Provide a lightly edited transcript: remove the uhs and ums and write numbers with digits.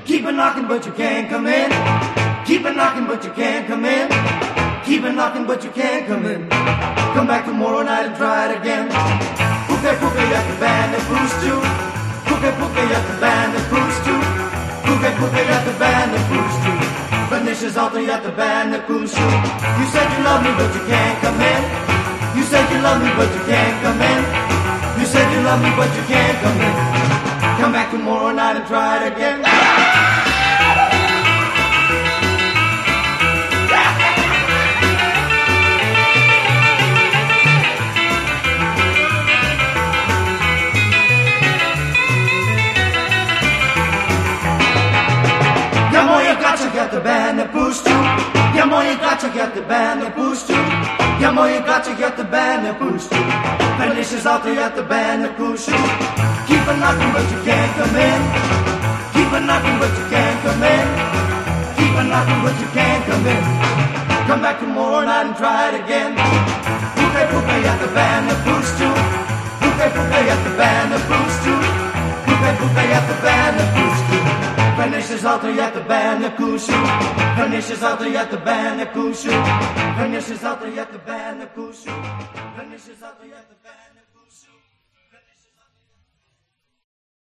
Keep on knocking, but you can't come in. Keep on knocking, but you can't come in. Keep on knocking, but you can't come in. Come back tomorrow night and try it again. Puke puke at the band that boost you. Puke puke at the band that boost you. Puke puke at the band that boost you. Pernicious alter at the band that boost you. You said you love me, but you can't come in. You said you love me, but you can't come in. You said you love me, but you can't come in. Come back tomorrow night and try it again. Get the band that boost you. Yeah, more you got to get the band that boost you. Yeah, more you got to get the band that boost you. Pernicious out there at the band that boost you. Keep on knocking, but you can't come in. Keep on knocking, but you can't come in. Keep on knocking, but you can't come in. Come back tomorrow night and try it again. Puke puke at the band that boost you. Puke puke at the band that boost you. Puke puke at the band that boost you. Pernicious out there at the band that cools you. Pernicious out there at the band that cools you. Pernicious out there at the band that cools you. Pernicious out there at the band that cools you.